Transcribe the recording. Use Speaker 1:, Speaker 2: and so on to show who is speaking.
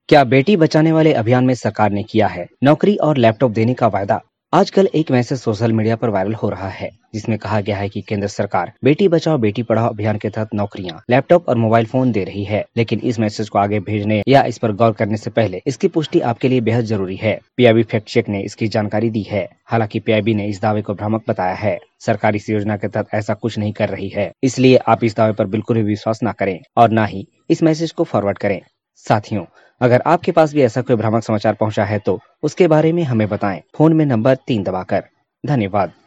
Speaker 1: क्या बेटी बचाने वाले अभियान में सरकार ने किया है नौकरी और लैपटॉप देने का वायदा? आजकल एक मैसेज सोशल मीडिया पर वायरल हो रहा है जिसमें कहा गया है कि केंद्र सरकार बेटी बचाओ बेटी पढ़ाओ अभियान के तहत नौकरियां, लैपटॉप और मोबाइल फोन दे रही है। लेकिन इस मैसेज को आगे भेजने या इस पर गौर करने से पहले इसकी पुष्टि आपके लिए बेहद जरूरी है। पीआईबी फैक्ट चेक ने इसकी जानकारी दी है। हालांकि पीआईबी ने इस दावे को भ्रामक बताया है। सरकार इस योजना के तहत ऐसा कुछ नहीं कर रही है, इसलिए आप इस दावे पर बिल्कुल भी विश्वास न करें और न ही इस मैसेज को फॉरवर्ड करें। साथियों, अगर आपके पास भी ऐसा कोई भ्रामक समाचार पहुंचा है तो उसके बारे में हमें बताएं, फोन में नंबर 3 दबाकर। धन्यवाद।